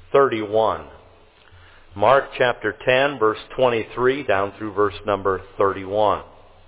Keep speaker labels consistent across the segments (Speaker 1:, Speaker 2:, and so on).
Speaker 1: 31. Mark chapter 10, verse 23 down through verse number 31.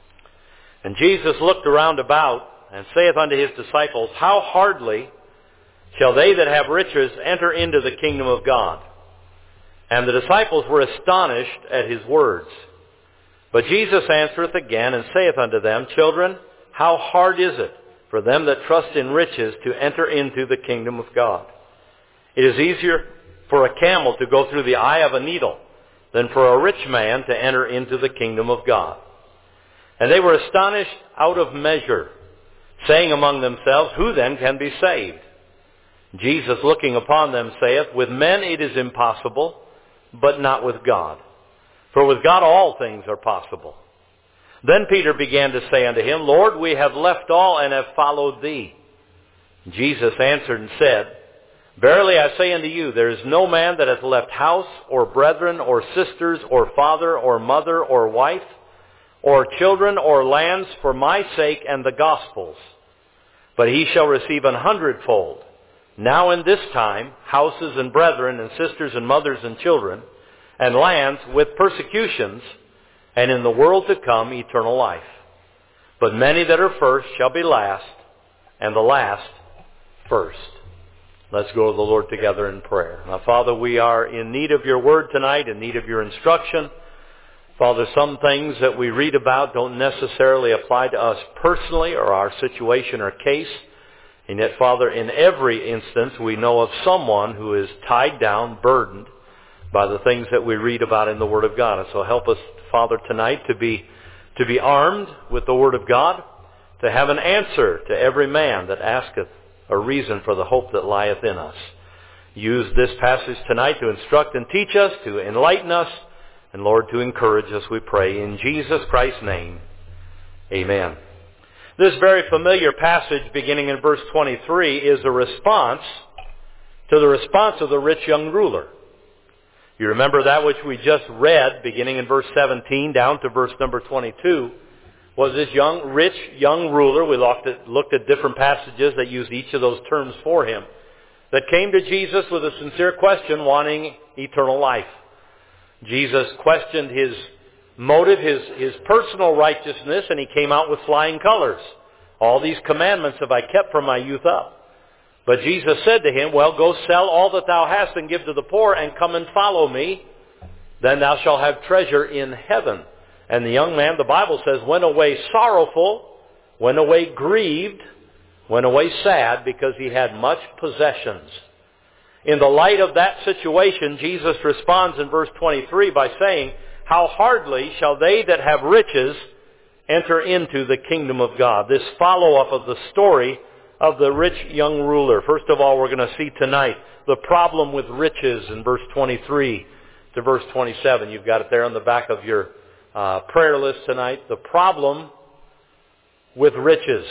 Speaker 1: And Jesus looked around about and saith unto his disciples, How hardly shall they that have riches enter into the kingdom of God? And the disciples were astonished at his words. But Jesus answereth again and saith unto them, Children, how hard is it for them that trust in riches to enter into the kingdom of God? It is easier for a camel to go through the eye of a needle than for a rich man to enter into the kingdom of God. And they were astonished out of measure, saying among themselves, Who then can be saved? Jesus looking upon them saith, With men it is impossible, but not with God. For with God all things are possible. Then Peter began to say unto him, Lord, we have left all and have followed thee. Jesus answered and said, Verily I say unto you, there is no man that hath left house, or brethren, or sisters, or father, or mother, or wife, or children, or lands, for my sake and the gospel's, but he shall receive 100-fold, now in this time, houses and brethren, and sisters and mothers and children, and lands with persecutions, and in the world to come eternal life. But many that are first shall be last, and the last first. Let's go to the Lord together in prayer. Now, Father, we are in need of your word tonight, in need of your instruction. Father, some things that we read about don't necessarily apply to us personally or our situation or case. And yet, Father, in every instance, we know of someone who is tied down, burdened by the things that we read about in the Word of God. And so help us, Father, tonight to be armed with the Word of God, to have an answer to every man that asketh a reason for the hope that lieth in us. Use this passage tonight to instruct and teach us, to enlighten us, and Lord, to encourage us, we pray. In Jesus Christ's name, amen. This very familiar passage beginning in verse 23 is a response to the response of the rich young ruler. You remember that which we just read beginning in verse 17 down to verse number 22 was this rich young ruler. We looked at different passages that used each of those terms for him, that came to Jesus with a sincere question wanting eternal life. Jesus questioned his motive, his personal righteousness, and he came out with flying colors. All these commandments have I kept from my youth up. But Jesus said to him, Well, go sell all that thou hast and give to the poor, and come and follow me. Then thou shalt have treasure in heaven. And the young man, the Bible says, went away sorrowful, went away grieved, went away sad, because he had much possessions. In the light of that situation, Jesus responds in verse 23 by saying, How hardly shall they that have riches enter into the kingdom of God. This follow-up of the story of the rich young ruler. First of all, we're going to see tonight the problem with riches in verse 23 to verse 27. You've got it there on the back of your prayer list tonight. The problem with riches.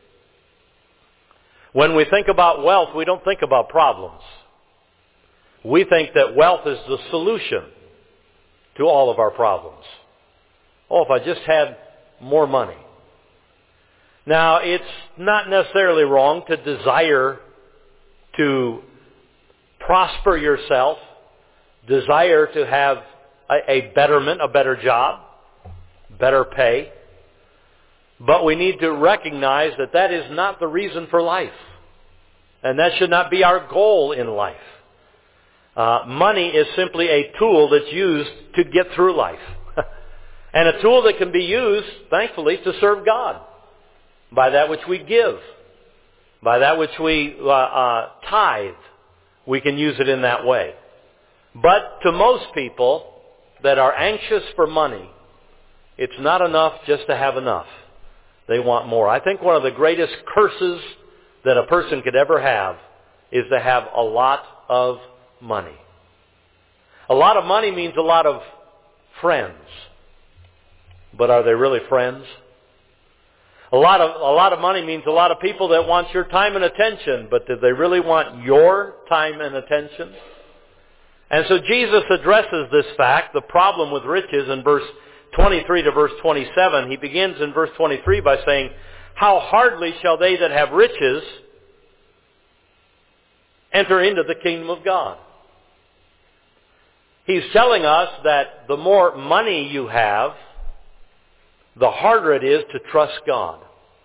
Speaker 1: When we think about wealth, we don't think about problems. We think that wealth is the solution to all of our problems. Oh, if I just had more money. Now, it's not necessarily wrong to desire to prosper yourself, desire to have a betterment, a better job, better pay. But we need to recognize that that is not the reason for life. And that should not be our goal in life. Money is simply a tool that's used to get through life. And a tool that can be used, thankfully, to serve God. By that which we give. By that which we tithe. We can use it in that way. But to most people that are anxious for money, it's not enough just to have enough. They want more. I think one of the greatest curses that a person could ever have is to have a lot of money. A lot of money means a lot of friends. But are they really friends? A lot of money means a lot of people that want your time and attention, but do they really want your time and attention? And so Jesus addresses this fact, the problem with riches, in verse 23 to verse 27. He begins in verse 23 by saying, How hardly shall they that have riches enter into the kingdom of God? He's telling us that the more money you have, the harder it is to trust God.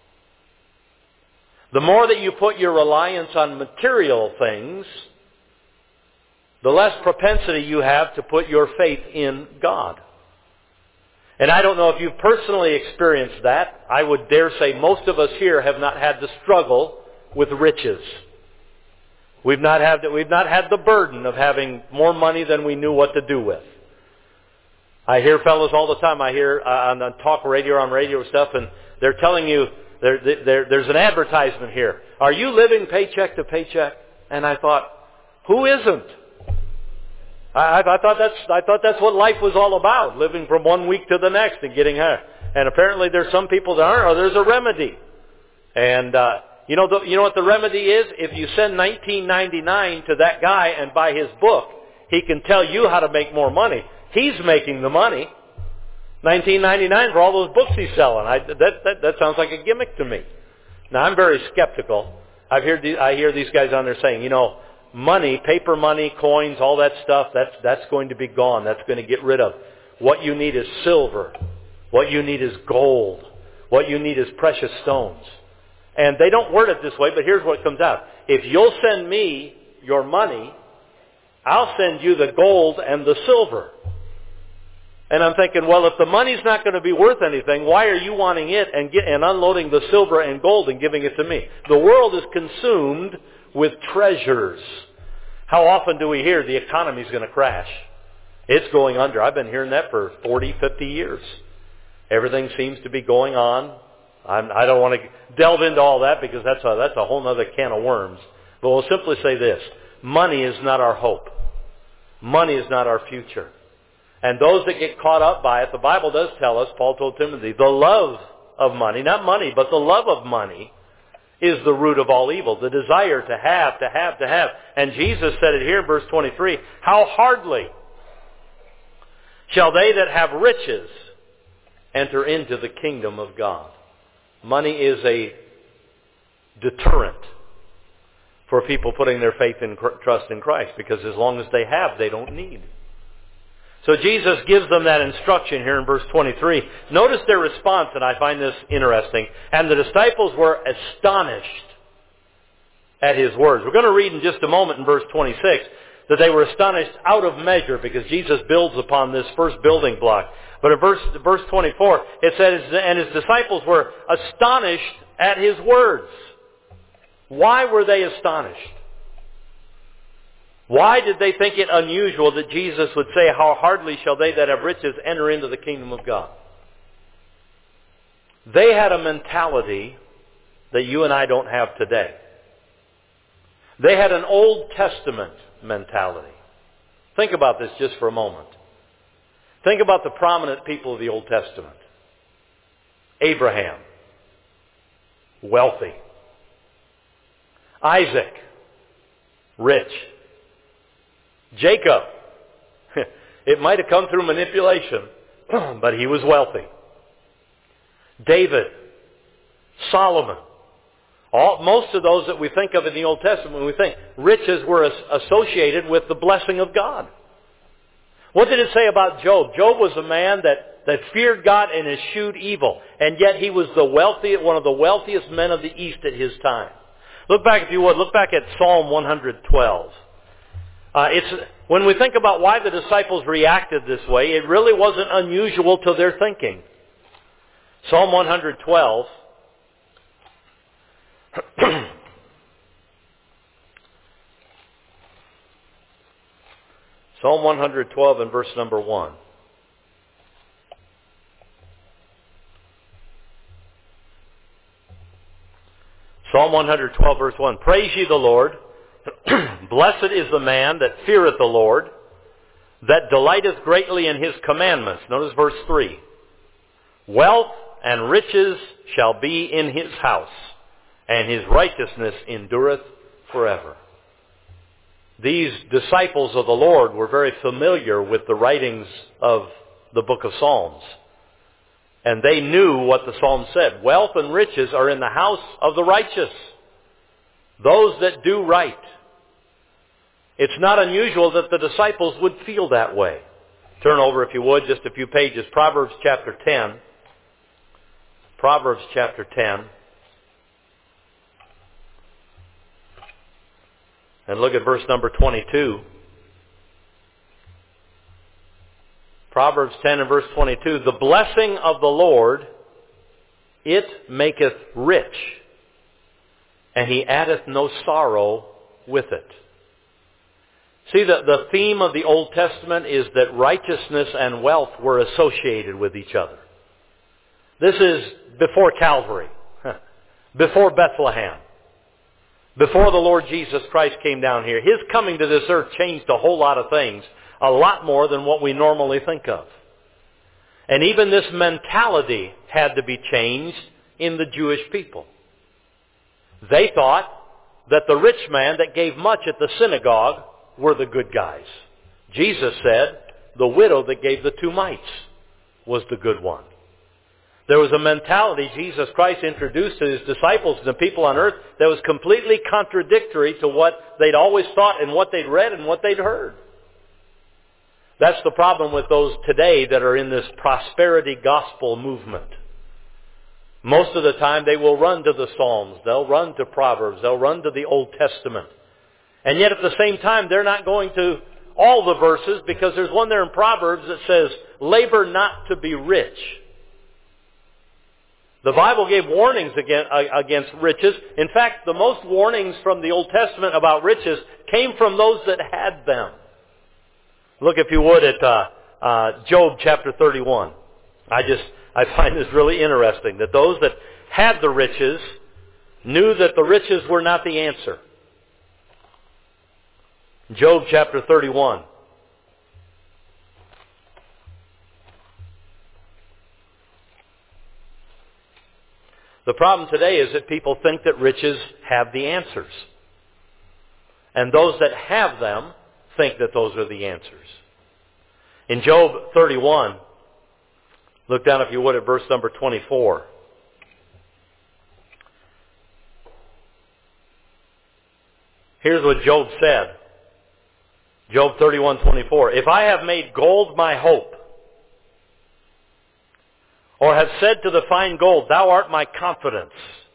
Speaker 1: The more that you put your reliance on material things, the less propensity you have to put your faith in God. And I don't know if you've personally experienced that. I would dare say most of us here have not had the struggle with riches. We've not had the burden of having more money than we knew what to do with. I hear fellows all the time. I hear on talk radio, on radio stuff, and they're telling you there's an advertisement here. Are you living paycheck to paycheck? And I thought, who isn't? I thought that's what life was all about, living from one week to the next and getting her. And apparently there's some people that aren't, or there's a remedy. And you know what the remedy is? If you send $19.99 to that guy and buy his book, he can tell you how to make more money. He's making the money. $19.99 for all those books he's selling. That sounds like a gimmick to me. Now I'm very skeptical. I hear these guys on there saying, money, paper money, coins, all that stuff, that's going to be gone. That's going to get rid of. What you need is silver. What you need is gold. What you need is precious stones. And they don't word it this way, but here's what comes out. If you'll send me your money, I'll send you the gold and the silver. And I'm thinking, well, if the money's not going to be worth anything, why are you wanting it and unloading the silver and gold and giving it to me? The world is consumed with treasures. How often do we hear the economy's going to crash? It's going under. I've been hearing that for 40, 50 years. Everything seems to be going on. I don't want to delve into all that because that's a whole other can of worms. But we'll simply say this. Money is not our hope. Money is not our future. And those that get caught up by it, the Bible does tell us, Paul told Timothy, the love of money, not money, but the love of money is the root of all evil. The desire to have, to have, to have. And Jesus said it here in verse 23, how hardly shall they that have riches enter into the kingdom of God. Money is a deterrent for people putting their faith and trust in Christ, because as long as they have, they don't need. So Jesus gives them that instruction here in verse 23. Notice their response, and I find this interesting. And the disciples were astonished at his words. We're going to read in just a moment in verse 26 that they were astonished out of measure because Jesus builds upon this first building block. But in verse 24, it says, and his disciples were astonished at his words. Why were they astonished? Why did they think it unusual that Jesus would say, how hardly shall they that have riches enter into the kingdom of God? They had a mentality that you and I don't have today. They had an Old Testament mentality. Think about this just for a moment. Think about the prominent people of the Old Testament. Abraham, wealthy. Isaac, rich. Jacob, it might have come through manipulation, but he was wealthy. David, Solomon, most of those that we think of in the Old Testament, we think riches were associated with the blessing of God. What did it say about Job? Job was a man that feared God and eschewed evil, and yet he was one of the wealthiest men of the East at his time. Look back, if you would, look back at Psalm 112. When we think about why the disciples reacted this way, it really wasn't unusual to their thinking. Psalm 112. Psalm 112 and verse number 1. Psalm 112 verse 1. Praise ye the Lord. Blessed is the man that feareth the Lord, that delighteth greatly in his commandments. Notice verse 3. Wealth and riches shall be in his house, and his righteousness endureth forever. These disciples of the Lord were very familiar with the writings of the book of Psalms. And they knew what the Psalm said. Wealth and riches are in the house of the righteous. Those that do right. It's not unusual that the disciples would feel that way. Turn over, if you would, just a few pages. Proverbs chapter 10. Proverbs chapter 10. And look at verse number 22. Proverbs 10 and verse 22. The blessing of the Lord, it maketh rich, and He addeth no sorrow with it. See, the theme of the Old Testament is that righteousness and wealth were associated with each other. This is before Calvary, before Bethlehem, before the Lord Jesus Christ came down here. His coming to this earth changed a whole lot of things, a lot more than what we normally think of. And even this mentality had to be changed in the Jewish people. They thought that the rich man that gave much at the synagogue were the good guys. Jesus said the widow that gave the 2 mites was the good one. There was a mentality Jesus Christ introduced to His disciples and the people on earth that was completely contradictory to what they'd always thought and what they'd read and what they'd heard. That's the problem with those today that are in this prosperity gospel movement. Most of the time they will run to the Psalms, they'll run to Proverbs, they'll run to the Old Testament. And yet at the same time they're not going to all the verses, because there's one there in Proverbs that says, labor not to be rich. The Bible gave warnings against riches. In fact, the most warnings from the Old Testament about riches came from those that had them. Look, if you would, at Job chapter 31. I find this really interesting, that those that had the riches knew that the riches were not the answer. Job chapter 31. The problem today is that people think that riches have the answers. And those that have them think that those are the answers. In Job 31, look down, if you would, at verse number 24. Here's what Job said. Job 31:24. If I have made gold my hope, or have said to the fine gold, thou art my confidence.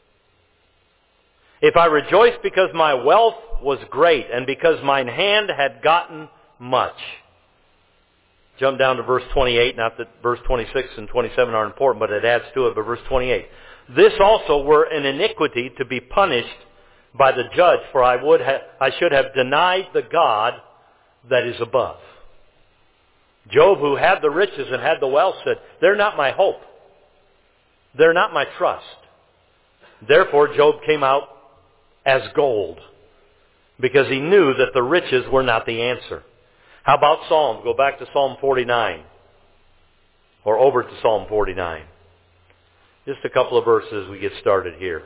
Speaker 1: If I rejoice because my wealth was great, and because mine hand had gotten much. Jump down to verse 28. Not that verse 26 and 27 are important, but it adds to it. But verse 28. This also were an iniquity to be punished by the judge, for I should have denied the God that is above. Job, who had the riches and had the wealth, said, they're not my hope. They're not my trust. Therefore, Job came out as gold, because he knew that the riches were not the answer. How about Psalms? Go back to Psalm 49, or over to Psalm 49. Just a couple of verses we get started here.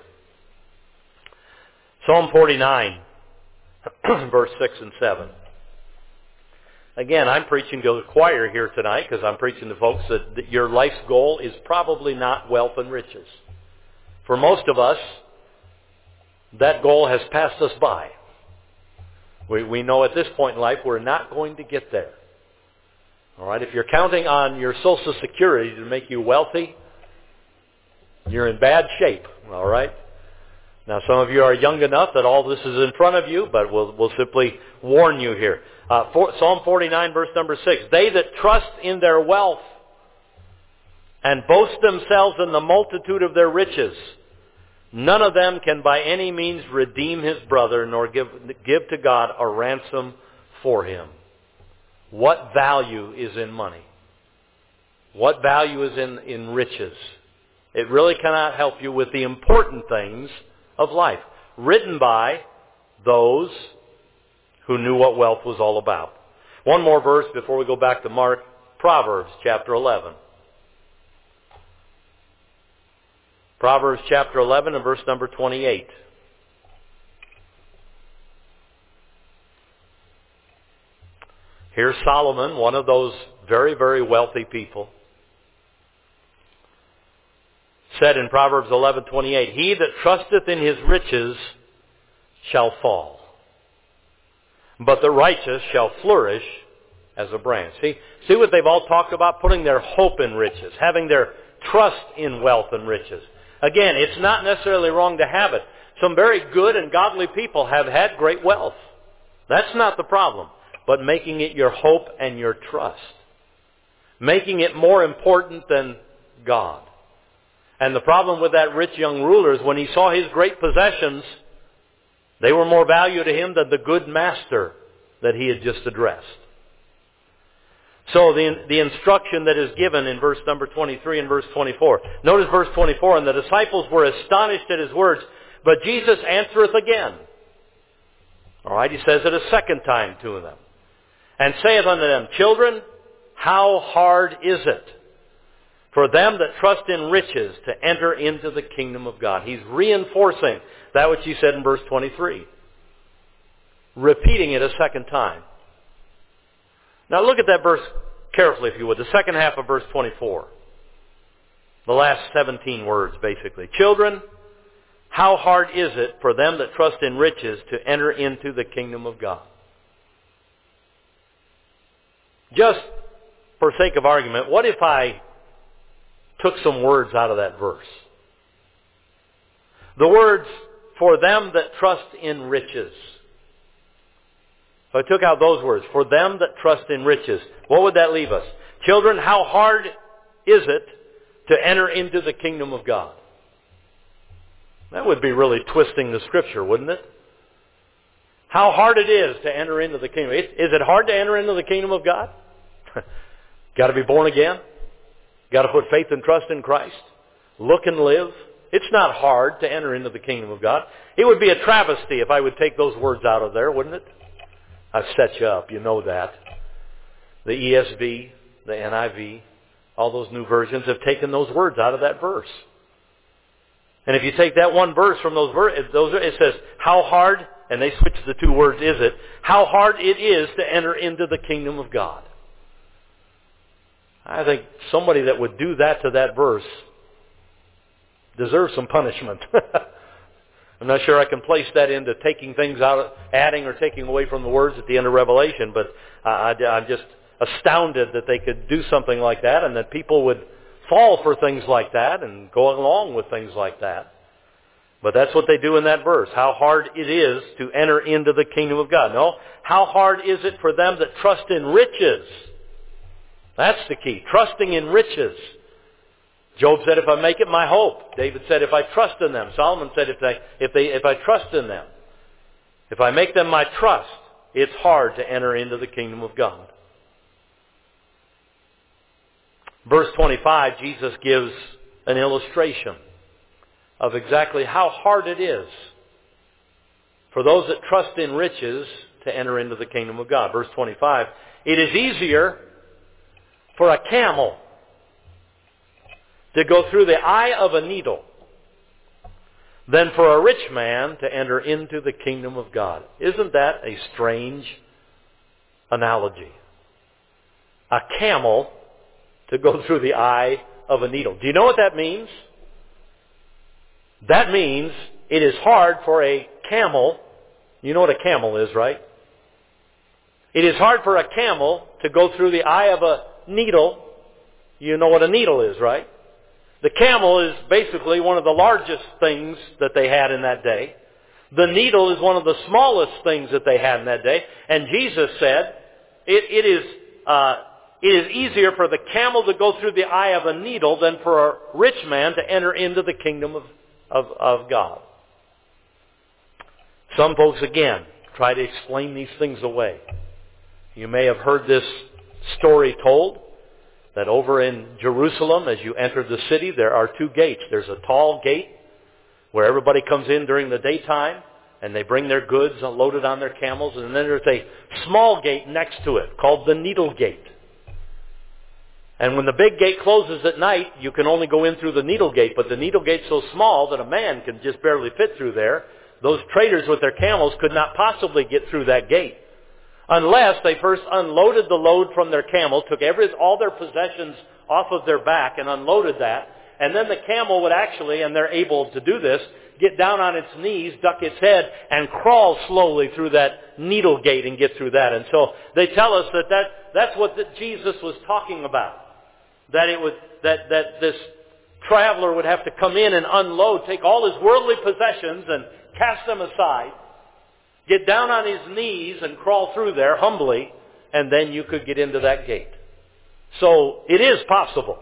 Speaker 1: Psalm 49, verse 6 and 7. Again, I'm preaching to the choir here tonight, because I'm preaching to folks that your life's goal is probably not wealth and riches. For most of us, that goal has passed us by. We know at this point in life we're not going to get there. All right, if you're counting on your Social Security to make you wealthy, you're in bad shape. All right. Now, some of you are young enough that all this is in front of you, but we'll simply warn you here. Psalm 49, verse number 6. They that trust in their wealth and boast themselves in the multitude of their riches, none of them can by any means redeem his brother, nor give to God a ransom for him. What value is in money? What value is in riches? It really cannot help you with the important things of life. Written by those who knew what wealth was all about. One more verse before we go back to Mark. Proverbs chapter 11. Proverbs chapter 11 and verse number 28. Here's Solomon, one of those very, very wealthy people, said in Proverbs 11:28, he that trusteth in his riches shall fall. but the righteous shall flourish as a branch. See what they've all talked about? Putting their hope in riches, having their trust in wealth and riches. Again, it's not necessarily wrong to have it. Some very good and godly people have had great wealth. That's not the problem. But making it your hope and your trust. Making it more important than God. And the problem with that rich young ruler is when he saw his great possessions, they were more value to him than the good master that he had just addressed. So the instruction that is given in verse number 23 and verse 24. Notice verse 24, and the disciples were astonished at his words, but Jesus answereth again. All right, he says it a second time to them. And saith unto them, children, how hard is it for them that trust in riches to enter into the kingdom of God? He's reinforcing that which he said in verse 23. Repeating it a second time. Now look at that verse carefully, if you would. The second half of verse 24. The last 17 words, basically. Children, how hard is it for them that trust in riches to enter into the kingdom of God? Just for sake of argument, what if I took some words out of that verse? The words, for them that trust in riches. If I took out those words, for them that trust in riches, what would that leave us? Children, how hard is it to enter into the kingdom of God? That would be really twisting the Scripture, wouldn't it? How hard it is to enter into the kingdom. Is it hard to enter into the kingdom of God? Got to be born again. Got to put faith and trust in Christ. Look and live. It's not hard to enter into the kingdom of God. It would be a travesty if I would take those words out of there, wouldn't it? I've set you up. You know that. The ESV, the NIV, all those new versions have taken those words out of that verse. And if you take that one verse from those verses, it says, how hard, and they switch the two words, is it, how hard it is to enter into the kingdom of God. I think somebody that would do that to that verse deserves some punishment. I'm not sure I can place that into taking things out, adding or taking away from the words at the end of Revelation, but I'm just astounded that they could do something like that and that people would fall for things like that and go along with things like that. But that's what they do in that verse. How hard it is to enter into the kingdom of God. No, how hard is it for them that trust in riches? That's the key. Trusting in riches. Job said, if I make it my hope. David said, if I trust in them. Solomon said, if I trust in them. If I make them my trust, it's hard to enter into the kingdom of God. Verse 25, Jesus gives an illustration of exactly how hard it is for those that trust in riches to enter into the kingdom of God. Verse 25, it is easier for a camel to go through the eye of a needle than for a rich man to enter into the kingdom of God. Isn't that a strange analogy? A camel to go through the eye of a needle. Do you know what that means? That means it is hard for a camel. You know what a camel is, right? It is hard for a camel to go through the eye of a needle. You know what a needle is, right? The camel is basically one of the largest things that they had in that day. The needle is one of the smallest things that they had in that day. And Jesus said, it is easier for the camel to go through the eye of a needle than for a rich man to enter into the kingdom of God. Some folks, again, try to explain these things away. You may have heard this story told that over in Jerusalem, as you enter the city, there are two gates. There's a tall gate where everybody comes in during the daytime and they bring their goods loaded on their camels. And then there's a small gate next to it called the needle gate. And when the big gate closes at night, you can only go in through the needle gate. But the needle gate's so small that a man can just barely fit through there. Those traders with their camels could not possibly get through that gate unless they first unloaded the load from their camel, took all their possessions off of their back and unloaded that, And then the camel would actually, and they're able to do this, get down on its knees, duck its head, and crawl slowly through that needle gate and get through that. And so they tell us that's what Jesus was talking about. That this traveler would have to come in and unload, take all his worldly possessions and cast them aside, get down on his knees and crawl through there humbly, and then you could get into that gate. So it is possible.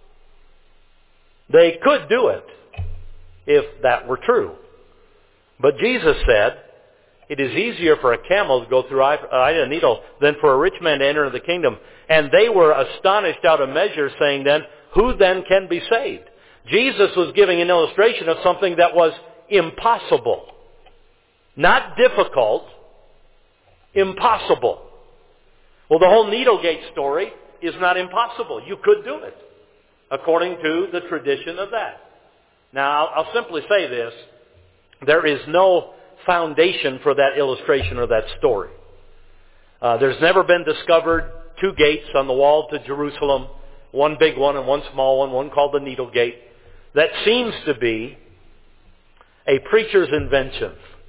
Speaker 1: They could do it if that were true. But Jesus said, it is easier for a camel to go through eye of a needle than for a rich man to enter the kingdom. And they were astonished out of measure, saying then, who then can be saved? Jesus was giving an illustration of something that was impossible. Not difficult, impossible. Well, the whole needle gate story is not impossible. You could do it, according to the tradition of that. Now, I'll simply say this. There is no foundation for that illustration or that story. There's never been discovered two gates on the wall to Jerusalem, one big one and one small one called the Needle Gate. That seems to be a preacher's invention.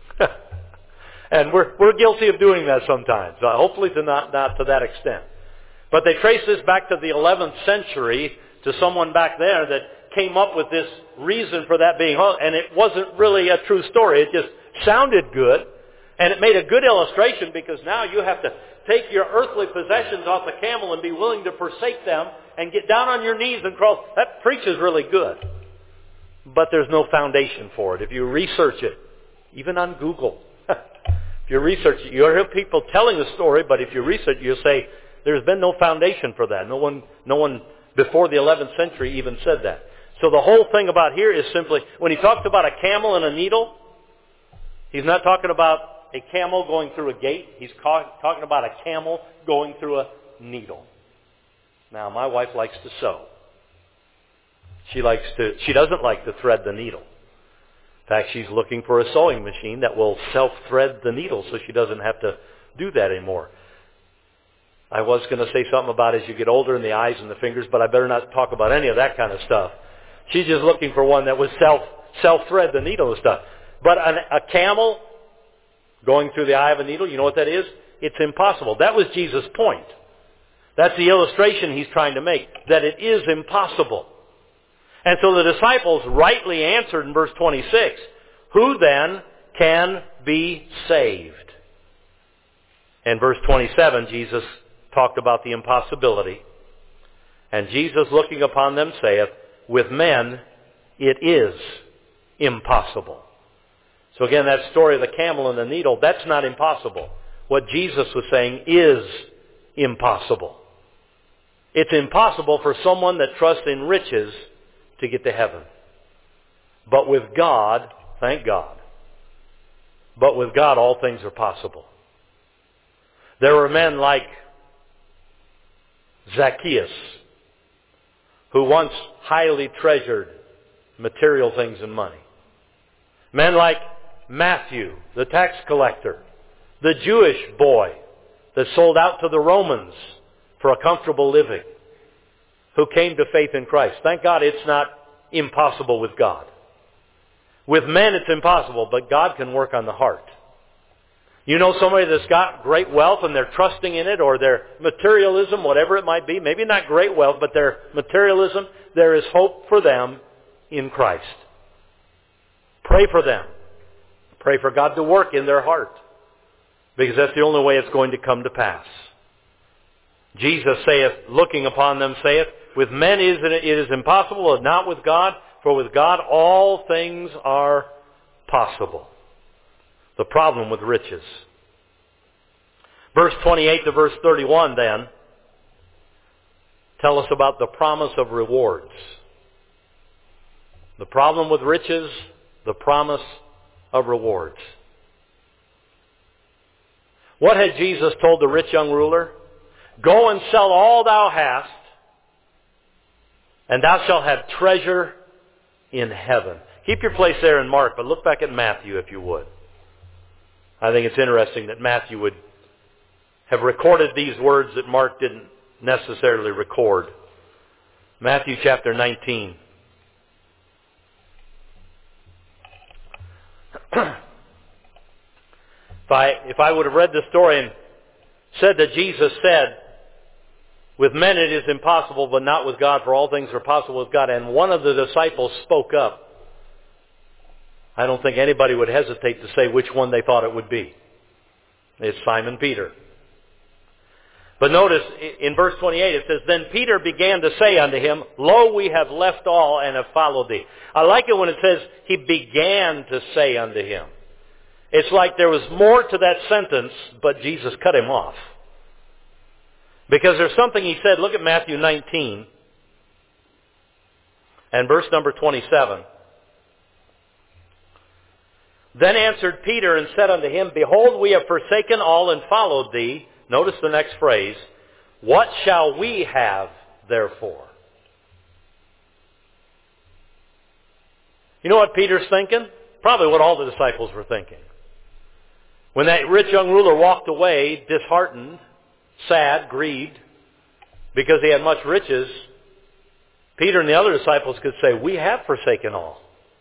Speaker 1: And we're guilty of doing that sometimes. Hopefully not to that extent. But they trace this back to the 11th century to someone back there that came up with this reason for that being, and it wasn't really a true story. It just sounded good, and it made a good illustration because now you have to take your earthly possessions off the camel and be willing to forsake them and get down on your knees and crawl. That preaches really good. But there's no foundation for it. If you research it, even on Google, if you research it, you'll hear people telling the story, but if you research it, you'll say, there's been no foundation for that. No one before the 11th century even said that. So the whole thing about here is simply, when he talks about a camel and a needle, he's not talking about a camel going through a gate. He's talking about a camel going through a needle. Now, my wife likes to sew. She doesn't like to thread the needle. In fact, she's looking for a sewing machine that will self-thread the needle so she doesn't have to do that anymore. I was going to say something about as you get older and the eyes and the fingers, but I better not talk about any of that kind of stuff. She's just looking for one that would self-thread the needle and stuff. But a camel going through the eye of a needle, you know what that is? It's impossible. That was Jesus' point. That's the illustration he's trying to make, that it is impossible. And so the disciples rightly answered in verse 26, who then can be saved? In verse 27, Jesus talked about the impossibility. And Jesus, looking upon them, saith, with men it is impossible. So again, that story of the camel and the needle, that's not impossible. What Jesus was saying is impossible. It's impossible for someone that trusts in riches to get to heaven. But with God, thank God, but with God all things are possible. There were men like Zacchaeus, who once highly treasured material things and money. Men like Matthew, the tax collector, the Jewish boy that sold out to the Romans for a comfortable living, who came to faith in Christ. Thank God it's not impossible with God. With men it's impossible, but God can work on the heart. You know somebody that's got great wealth and they're trusting in it, or their materialism, whatever it might be, maybe not great wealth, but their materialism, there is hope for them in Christ. Pray for them. Pray for God to work in their heart, because that's the only way it's going to come to pass. Jesus saith, looking upon them, saith, with men it is impossible, and not with God, for with God all things are possible. The problem with riches. Verse 28 to verse 31 then tell us about the promise of rewards. The problem with riches, the promise of rewards. What had Jesus told the rich young ruler? Go and sell all thou hast, and thou shalt have treasure in heaven. Keep your place there in Mark, but look back at Matthew if you would. I think it's interesting that Matthew would have recorded these words that Mark didn't necessarily record. Matthew chapter 19. If I would have read this story and said that Jesus said, with men it is impossible, but not with God, for all things are possible with God, and one of the disciples spoke up, I don't think anybody would hesitate to say which one they thought it would be. It's Simon Peter. But notice in verse 28 it says, Then Peter began to say unto him, Lo, we have left all and have followed thee. I like it when it says he began to say unto him. It's like there was more to that sentence, but Jesus cut him off. Because there's something he said. Look at Matthew 19 and verse number 27. Then answered Peter and said unto him, Behold, we have forsaken all and followed thee. Notice the next phrase. What shall we have therefore? You know what Peter's thinking? Probably what all the disciples were thinking. When that rich young ruler walked away, disheartened, sad, grieved, because he had much riches, Peter and the other disciples could say, We have forsaken all.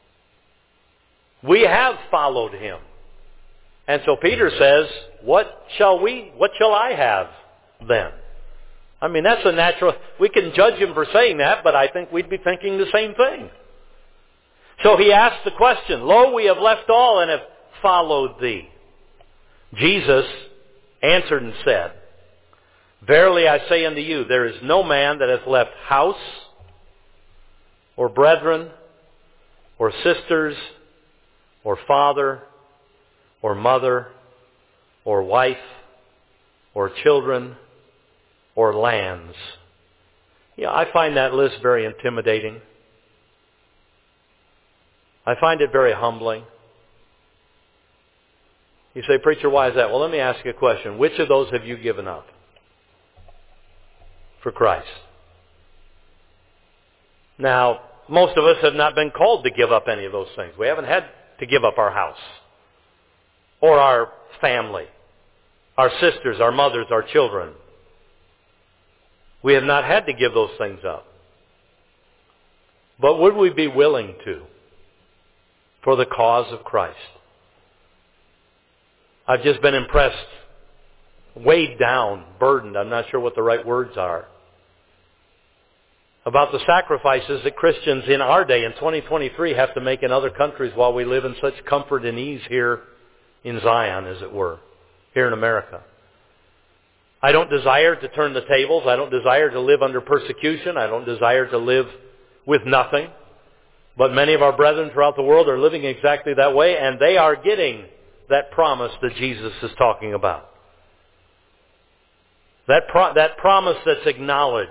Speaker 1: We have followed him. And so Peter says, what shall I have then? I mean, that's a natural, we can judge him for saying that, but I think we'd be thinking the same thing. So he asked the question, Lo, we have left all and have followed thee. Jesus answered and said, Verily I say unto you, there is no man that hath left house, or brethren, or sisters, or father, or mother, or wife, or children, or lands. Yeah, I find that list very intimidating. I find it very humbling. You say, Preacher, why is that? Well, let me ask you a question. Which of those have you given up for Christ? Now, most of us have not been called to give up any of those things. We haven't had to give up our house, or our family, our sisters, our mothers, our children. We have not had to give those things up. But would we be willing to for the cause of Christ? I've just been impressed, weighed down, burdened, I'm not sure what the right words are, about the sacrifices that Christians in our day, in 2023, have to make in other countries while we live in such comfort and ease here in Zion, as it were, here in America. I don't desire to turn the tables. I don't desire to live under persecution. I don't desire to live with nothing. But many of our brethren throughout the world are living exactly that way, and they are getting that promise that Jesus is talking about. That promise that's acknowledged.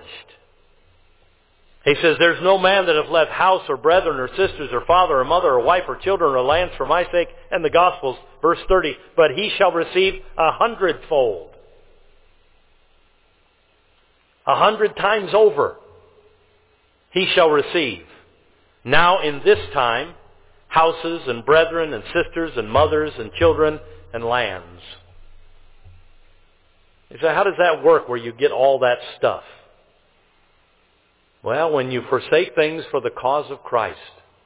Speaker 1: He says, There's no man that hath left house or brethren or sisters or father or mother or wife or children or lands for my sake and the gospel's. Verse 30, but he shall receive 100-fold. 100 times over he shall receive. Now in this time, houses and brethren and sisters and mothers and children and lands. You say, how does that work where you get all that stuff? Well, when you forsake things for the cause of Christ,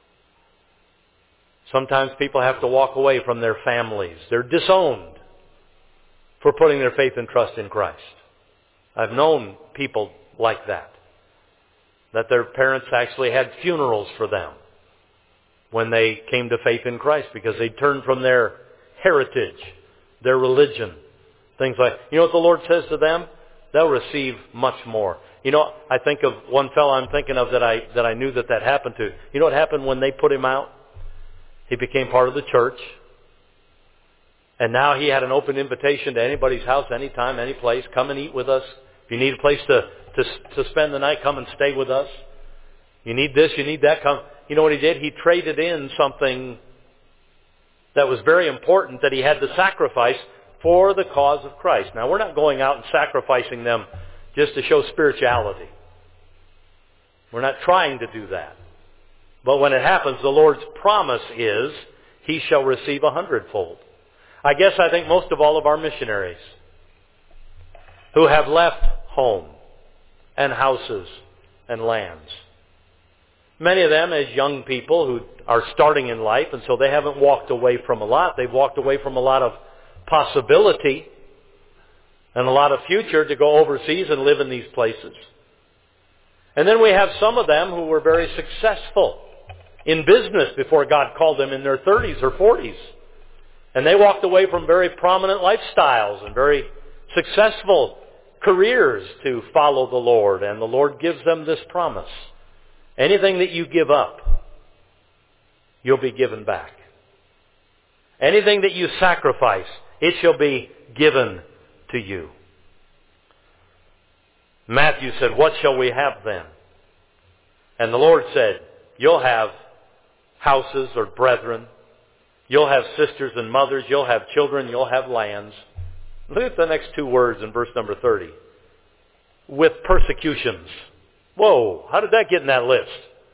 Speaker 1: sometimes people have to walk away from their families. They're disowned for putting their faith and trust in Christ. I've known people like that their parents actually had funerals for them when they came to faith in Christ because they turned from their heritage, their religion, things like, you know what the Lord says to them? They'll receive much more. You know, I think of one fellow I'm thinking of that I knew that happened to. You know what happened when they put him out? He became part of the church. And now he had an open invitation to anybody's house, anytime, any place. Come and eat with us. If you need a place to spend the night, come and stay with us. You need this, you need that, come. You know what he did? He traded in something that was very important that he had to sacrifice for the cause of Christ. Now, we're not going out and sacrificing them just to show spirituality. We're not trying to do that. But when it happens, the Lord's promise is, he shall receive 100-fold. I think most of all of our missionaries who have left home and houses and lands, Many of them as young people who are starting in life, and so they haven't walked away from a lot. They've walked away from a lot of possibility and a lot of future to go overseas and live in these places. And then we have some of them who were very successful in business before God called them in their 30s or 40s. And they walked away from very prominent lifestyles and very successful careers to follow the Lord. And the Lord gives them this promise. Anything that you give up, you'll be given back. Anything that you sacrifice, it shall be given to you. Matthew said, what shall we have then? And the Lord said, you'll have houses or brethren. You'll have sisters and mothers. You'll have children. You'll have lands. Look at the next two words in verse number 30. With persecutions. Whoa, how did that get in that list?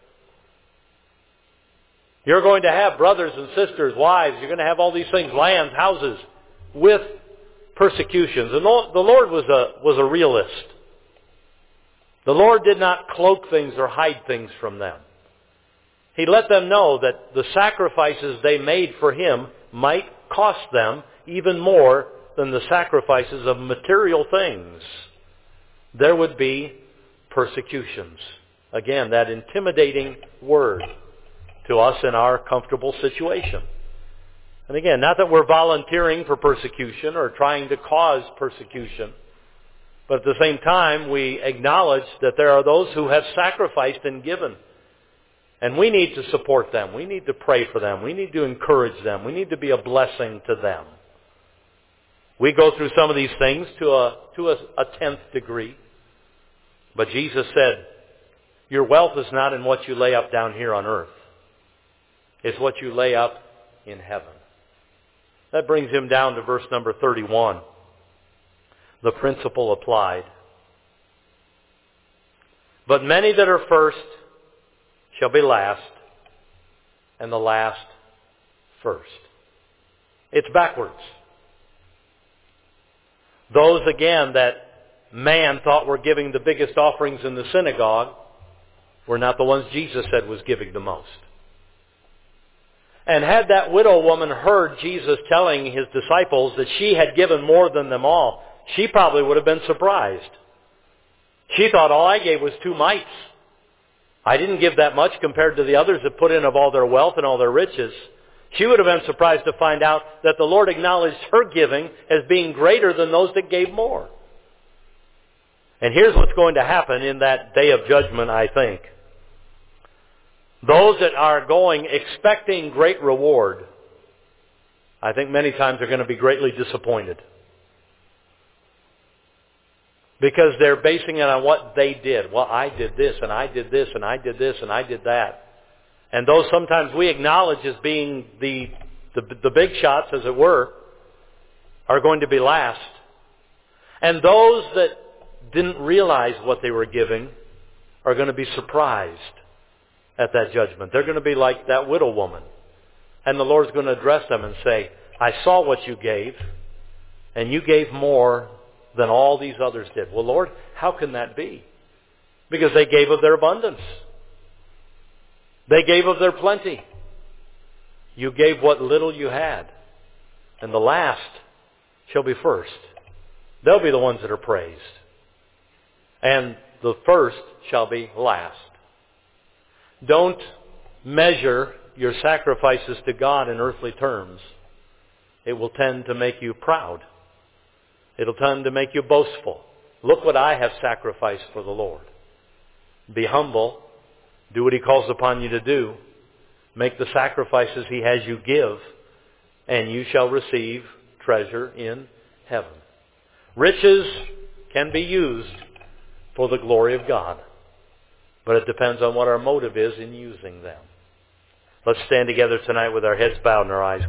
Speaker 1: You're going to have brothers and sisters, wives. You're going to have all these things, lands, houses, with persecutions. And the Lord was a realist. The Lord did not cloak things or hide things from them. He let them know that the sacrifices they made for Him might cost them even more than the sacrifices of material things. There would be persecutions. Again, that intimidating word to us in our comfortable situation. And again, not that we're volunteering for persecution or trying to cause persecution, but at the same time, we acknowledge that there are those who have sacrificed and given. And we need to support them. We need to pray for them. We need to encourage them. We need to be a blessing to them. We go through some of these things to a 10th degree. But Jesus said, your wealth is not in what you lay up down here on earth. It's what you lay up in heaven. That brings him down to verse number 31. The principle applied. But many that are first shall be last, and the last first. It's backwards. Those, again, that man thought were giving the biggest offerings in the synagogue were not the ones Jesus said was giving the most. And had that widow woman heard Jesus telling his disciples that she had given more than them all, she probably would have been surprised. She thought, all I gave was 2 mites. I didn't give that much compared to the others that put in of all their wealth and all their riches. She would have been surprised to find out that the Lord acknowledged her giving as being greater than those that gave more. And here's what's going to happen in that day of judgment, I think. Those that are going expecting great reward, I think many times are going to be greatly disappointed. Because they're basing it on what they did. Well, I did this, and I did this, and I did this, and I did that. And those sometimes we acknowledge as being the big shots, as it were, are going to be last. And those that didn't realize what they were giving are going to be surprised at that judgment. They're going to be like that widow woman. And the Lord's going to address them and say, I saw what you gave, and you gave more than all these others did. Well, Lord, how can that be? Because they gave of their abundance. They gave of their plenty. You gave what little you had. And the last shall be first. They'll be the ones that are praised. And the first shall be last. Don't measure your sacrifices to God in earthly terms. It will tend to make you proud. It'll tend to make you boastful. Look what I have sacrificed for the Lord. Be humble. Do what He calls upon you to do. Make the sacrifices He has you give, and you shall receive treasure in heaven. Riches can be used for the glory of God, but it depends on what our motive is in using them. Let's stand together tonight with our heads bowed and our eyes